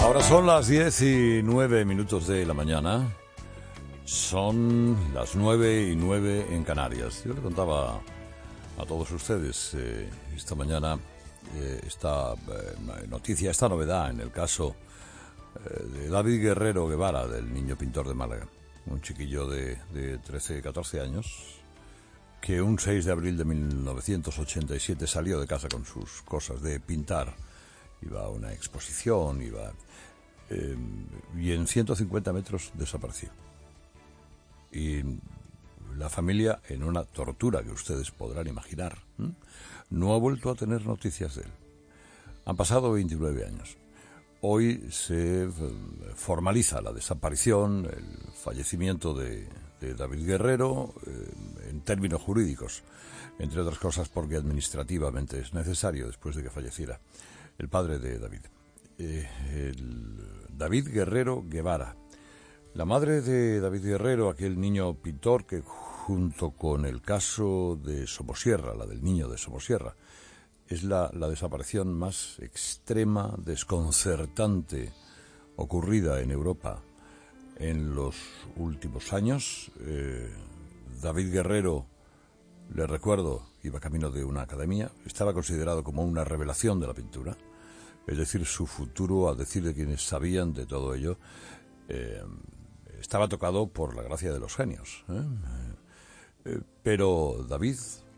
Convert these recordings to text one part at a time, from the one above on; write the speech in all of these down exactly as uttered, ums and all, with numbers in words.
Ahora son las diez y nueve minutos de la mañana. Son las nueve y nueve en Canarias. Yo le contaba a todos ustedes eh, esta mañana eh, esta eh, noticia, esta novedad en el caso eh, de David Guerrero Guevara, del niño pintor de Málaga. Un chiquillo de, de trece, catorce años que un seis de abril de mil novecientos ochenta y siete salió de casa con sus cosas de pintar. Iba a una exposición, iba... Eh, y en ciento cincuenta metros desapareció. Y la familia, en una tortura que ustedes podrán imaginar, ¿eh? no ha vuelto a tener noticias de él. Han pasado veintinueve años. Hoy se formaliza la desaparición, el fallecimiento de, de David Guerrero, eh, en términos jurídicos, entre otras cosas porque administrativamente es necesario, después de que falleciera el padre de David. Eh, el David Guerrero Guevara. La madre de David Guerrero, aquel niño pintor que junto con el caso de Somosierra, la del niño de Somosierra, es la, la desaparición más extrema, desconcertante, ocurrida en Europa en los últimos años. Eh, David Guerrero, le recuerdo, iba camino de una academia, estaba considerado como una revelación de la pintura. Es decir, su futuro, a decir de quienes sabían de todo ello, eh, estaba tocado por la gracia de los genios. ¿eh? Eh, pero David,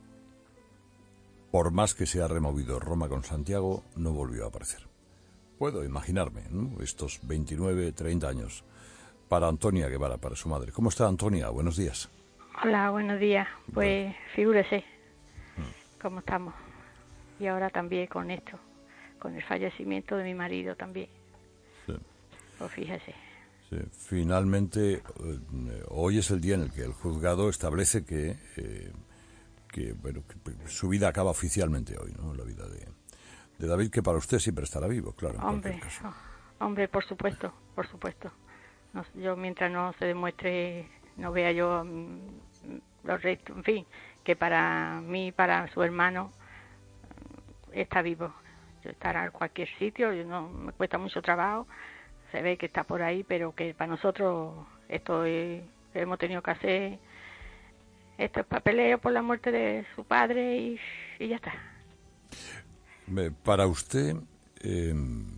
por más que se ha removido Roma con Santiago, no volvió a aparecer. Puedo imaginarme, ¿no? Estos veintinueve, treinta años para Antonia Guevara, para su madre. ¿Cómo está Antonia? Buenos días. Hola, buenos días. Pues Bueno. figúrese cómo estamos. Y ahora también con esto, con el fallecimiento de mi marido también. Sí. Pues fíjese. Sí. Finalmente, eh, hoy es el día en el que el juzgado establece que, eh, que, bueno, que su vida acaba oficialmente hoy, ¿no? La vida de, de David, que para usted siempre estará vivo, claro. En Hombre, caso. oh, hombre, por supuesto, por supuesto. No, yo mientras no se demuestre, no vea yo um, los restos, en fin, que para mí, para su hermano, está vivo. Yo estará en cualquier sitio, yo no me cuesta mucho trabajo, se ve que está por ahí, pero que para nosotros esto es, hemos tenido que hacer estos papeleos por la muerte de su padre y, y ya está. Para usted, eh,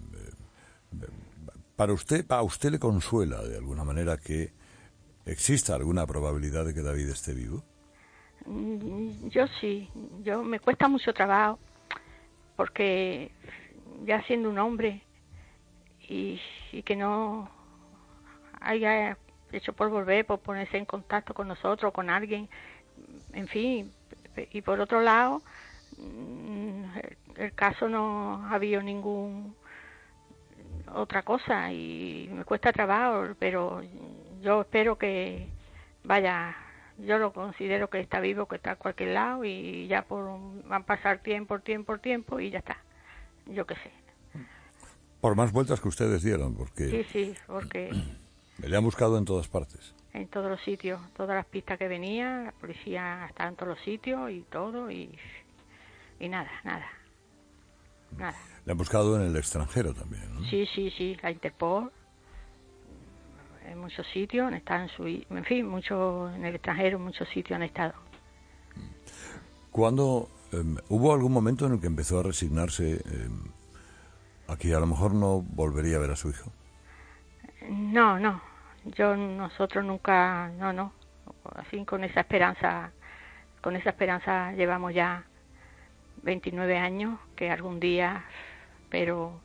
para usted, a usted le consuela de alguna manera que exista alguna probabilidad de que David esté vivo. Yo sí, yo me cuesta mucho trabajo porque ya siendo un hombre y, y que no haya hecho por volver, por ponerse en contacto con nosotros, con alguien, en fin, y por otro lado, el, el caso no ha habido ningún otra cosa y me cuesta trabajo, pero yo espero que vaya, yo lo considero que está vivo, que está a cualquier lado y ya por van a pasar tiempo, tiempo, tiempo y ya está, yo qué sé. Por más vueltas que ustedes dieron, porque... Sí, sí, porque... Le han buscado en todas partes. En todos los sitios, todas las pistas que venía, la policía estaba en todos los sitios y todo y, y nada, nada, nada. Le han buscado en el extranjero también, ¿no? Sí, sí, sí, la Interpol, en muchos sitios, han estado en su, en fin, mucho en el extranjero, en muchos sitios han estado. ¿Cuándo eh, hubo algún momento en el que empezó a resignarse eh, a que a lo mejor no volvería a ver a su hijo? No, no, yo, nosotros nunca, no, no, así con esa esperanza, con esa esperanza llevamos ya veintinueve años, que algún día, pero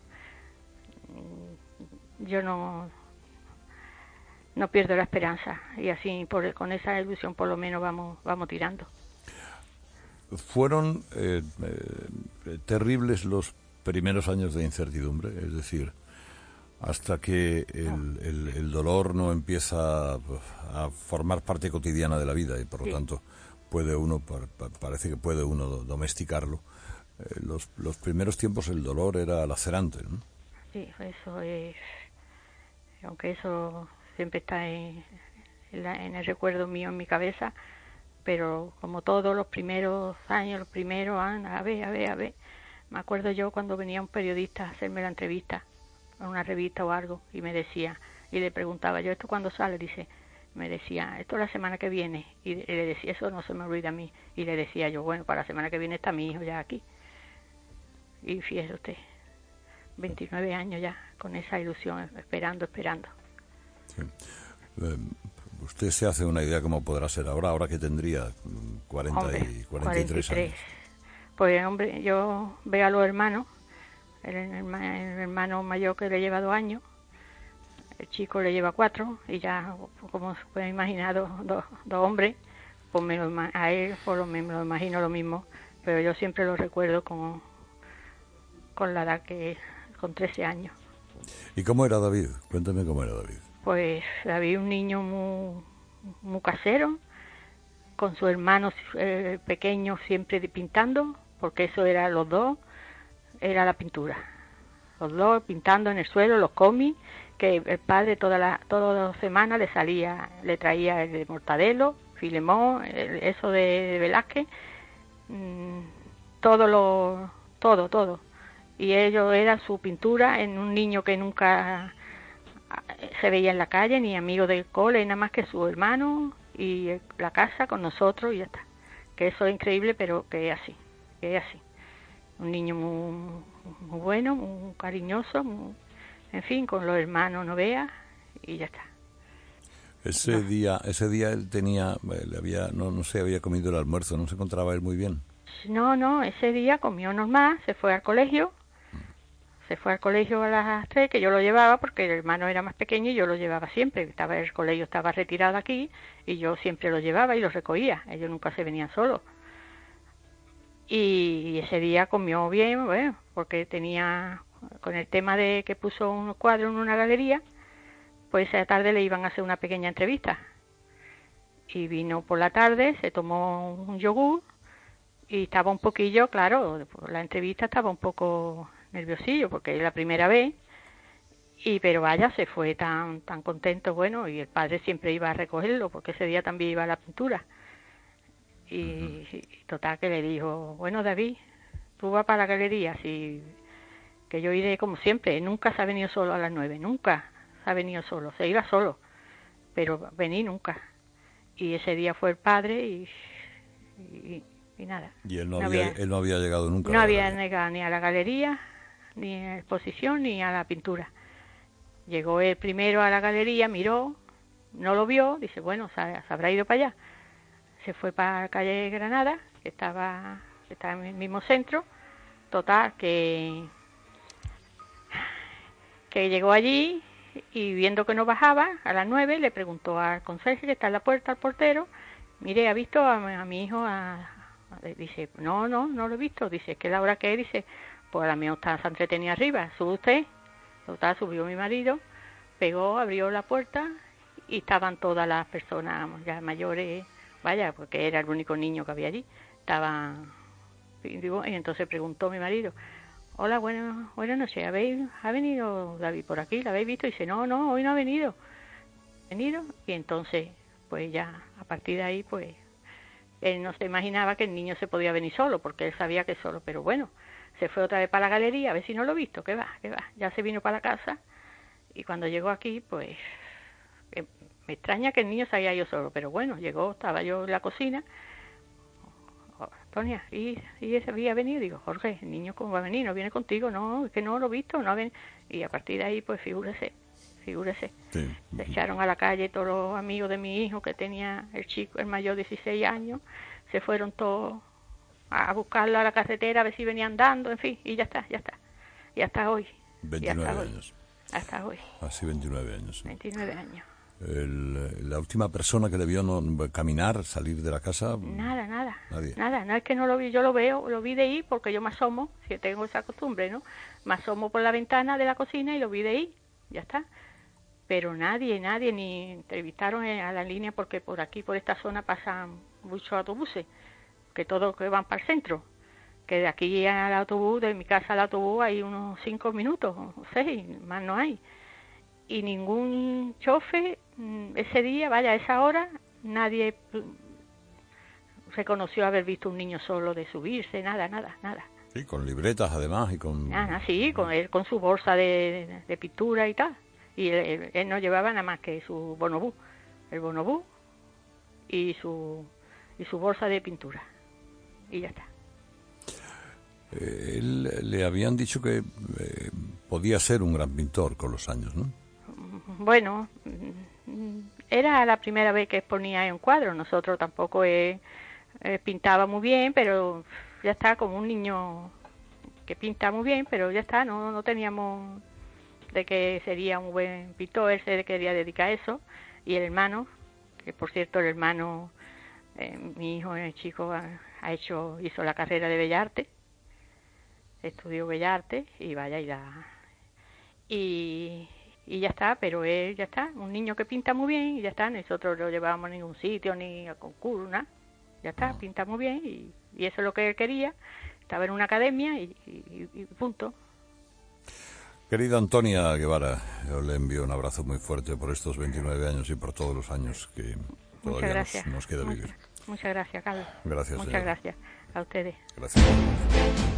yo no, no pierdo la esperanza y así por, con esa ilusión por lo menos vamos, vamos tirando. Fueron eh, eh, terribles los primeros años de incertidumbre, es decir, hasta que el, el, el dolor no empieza a formar parte cotidiana de la vida y por lo sí. tanto puede uno, parece que puede uno domesticarlo. Eh, los, los primeros tiempos el dolor era lacerante, ¿no? Sí, eso es, aunque eso siempre está en, en, la, en el recuerdo mío, en mi cabeza, pero como todos los primeros años, los primeros años, a ver, a ver, a ver, me acuerdo yo cuando venía un periodista a hacerme la entrevista en una revista o algo, y me decía, y le preguntaba yo, ¿esto cuándo sale? Dice, me decía, esto es la semana que viene, y le decía, eso no se me olvida a mí, y le decía yo, bueno, para la semana que viene está mi hijo ya aquí. Y fíjese usted, veintinueve años ya, con esa ilusión, esperando, esperando. Sí. Eh, usted se hace una idea cómo podrá ser ahora, ahora que tendría cuarenta Hombre, y cuarenta y tres años. Pues hombre, yo veo a los hermanos, el, el, el hermano mayor que le lleva dos años, el chico le lleva cuatro, y ya, como se puede imaginar, dos, dos, dos hombres, pues me lo, a él por lo, me lo imagino lo mismo, pero yo siempre lo recuerdo con, con la edad que, con trece años. ¿Y cómo era David? Cuéntame cómo era David. Pues David, un niño muy, muy casero, con su hermano eh, pequeño siempre pintando, porque eso era los dos, era la pintura. Los dos pintando en el suelo, los cómics, que el padre toda la, todas las semanas le salía, le traía el de Mortadelo, Filemón, el, eso de, de Velázquez, mmm, todo lo, todo, todo. Y ello era su pintura en un niño que nunca se veía en la calle, ni amigo del cole, nada más que su hermano y la casa con nosotros y ya está. Que eso es increíble, pero que es así, que es así. Un niño muy, muy bueno, muy cariñoso, muy, en fin, con los hermanos no vea y ya está. Ese no. día, ese día él tenía, le había, no, no se había comido el almuerzo, no se encontraba él muy bien. No, no, ese día comió normal, se fue al colegio. Se fue al colegio a las tres, que yo lo llevaba porque el hermano era más pequeño y yo lo llevaba siempre. Estaba el colegio estaba retirado aquí y yo siempre lo llevaba y lo recogía. Ellos nunca se venían solos. Y ese día comió bien, bueno, porque tenía, con el tema de que puso unos cuadros en una galería, pues esa tarde le iban a hacer una pequeña entrevista. Y vino por la tarde, se tomó un yogur y estaba un poquillo, claro, la entrevista estaba un poco nerviosillo porque es la primera vez, y pero vaya, se fue tan tan contento, bueno, y el padre siempre iba a recogerlo porque ese día también iba a la pintura. Y, uh-huh. y total que le dijo, bueno, David, tú vas para la galería, si, que yo iré como siempre. Nunca se ha venido solo a las nueve, nunca se ha venido solo, se iba solo, pero vení nunca. Y ese día fue el padre y, y, y nada. Y él no, no había, había, él no había llegado nunca. No había llegado ni a la galería, ni a la exposición, ni a la pintura. Llegó él primero a la galería, miró, no lo vio, dice, bueno, se, se habrá ido para allá. Se fue para la calle Granada, que estaba, que estaba en el mismo centro. Total, que, que llegó allí y viendo que no bajaba, a las nueve le preguntó al conserje que está en la puerta, al portero, mire, ¿ha visto a, a mi hijo? A, a, dice, no, no, no lo he visto. Dice, es que la hora que es, dice, pues la mía está, se entretenía arriba, sube usted. Total, subió mi marido, pegó, abrió la puerta y estaban todas las personas ya mayores, vaya, porque era el único niño que había allí. Estaban, y entonces preguntó mi marido, hola, buenas buenas noches, ¿habéis, ¿ha venido David por aquí? ¿La habéis visto? Y dice, no, no, hoy no ha venido. ¿Venido? Y entonces, pues ya, a partir de ahí, pues, él no se imaginaba que el niño se podía venir solo, porque él sabía que solo, pero bueno, se fue otra vez para la galería, a ver si no lo he visto, que va, que va. Ya se vino para la casa y cuando llegó aquí, pues, eh, me extraña que el niño se haya ido solo, pero bueno, llegó, estaba yo en la cocina, oh, Antonia, ¿y, y ese había venido? Digo, Jorge, el niño cómo va a venir, no viene contigo, no, es que no lo he visto, no ha venido. Y a partir de ahí, pues, figúrese, figúrese. Sí. Se echaron a la calle todos los amigos de mi hijo, que tenía el chico, el mayor, dieciséis años, se fueron todos a buscarlo a la carretera, a ver si venía andando, en fin, y ya está, ya está. Y hasta hoy. veintinueve hasta años. Hoy, hasta hoy. Así veintinueve años. veintinueve años. El, la última persona que le vio no, caminar, salir de la casa... Nada, nada. Nadie. Nada, no es que no lo vi, yo lo veo, lo vi de ahí porque yo me asomo, si tengo esa costumbre, ¿no? Me asomo por la ventana de la cocina y lo vi de ahí, ya está. Pero nadie, nadie, ni entrevistaron a la línea porque por aquí, por esta zona pasan muchos autobuses, que todos que van para el centro, que de aquí al autobús, de mi casa al autobús hay unos cinco minutos, o seis, más no hay. Y ningún chofer ese día, vaya, a esa hora, nadie reconoció haber visto un niño solo de subirse, nada, nada, nada. Sí, con libretas además y con... Ah, sí, con él, con su bolsa de, de pintura y tal. Y él, él no llevaba nada más que su bonobú, el bonobú y su y su bolsa de pintura. Y ya está. Eh, él, le habían dicho que eh, podía ser un gran pintor con los años, ¿no? Bueno, era la primera vez que exponía en cuadros. Nosotros tampoco eh, eh, pintaba muy bien, pero ya está, como un niño que pinta muy bien, pero ya está, no, no teníamos de que sería un buen pintor. Él se quería dedicar a eso. Y el hermano, que por cierto el hermano, eh, mi hijo, el chico, ha, ha hecho, hizo la carrera de Bellas Artes, estudió Bellas Artes y vaya, y la... Y, y ya está, pero él ya está, un niño que pinta muy bien y ya está, nosotros no lo llevábamos a ningún sitio, ni a concurso, nada, ya está, pinta muy bien y, y eso es lo que él quería, estaba en una academia y, y, y punto. Querida Antonia Guevara, yo le envío un abrazo muy fuerte por estos veintinueve años y por todos los años que todavía nos, nos queda muchas, vivir. Muchas gracias, Carlos. Gracias, Muchas señora. gracias a ustedes. Gracias.